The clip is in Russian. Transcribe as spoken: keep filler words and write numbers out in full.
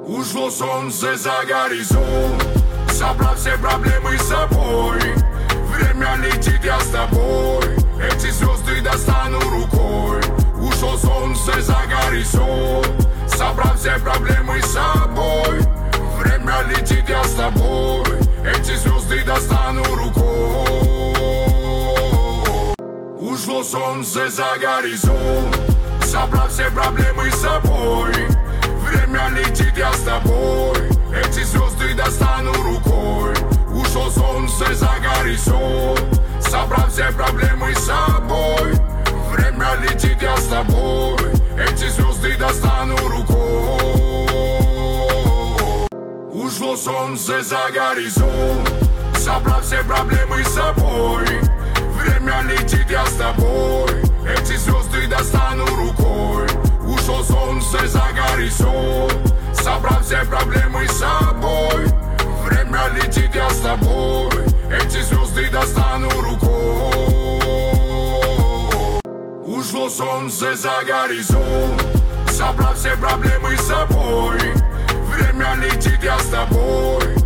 Ушло солнце за горизонт, собрав все проблемы с собой. Время летит, я с тобой, эти звезды достану рукой. Ушло солнце за горизонт, собрав все проблемы с собой. Время летит, я с тобой, эти звезды достану рукой. Ушло солнце за горизонт, собрав все проблемы с собой. Время летит, я с тобой, эти звезды достану рукой. Ушло солнце за горизонт, собрав все проблемы с собой. Время летит, я с тобой, эти звезды достану рукой. Ушло солнце за горизонт, собрав все проблемы с собой. Время летит, я с тобой, эти звезды достану рукой. Ушло солнце за горизонт, собрав все проблемы с собой. Время летит, я с тобой, эти звезды достану рукой. Ушло солнце за горизонт, собрав все проблемы с собой. Время летит, я с тобой,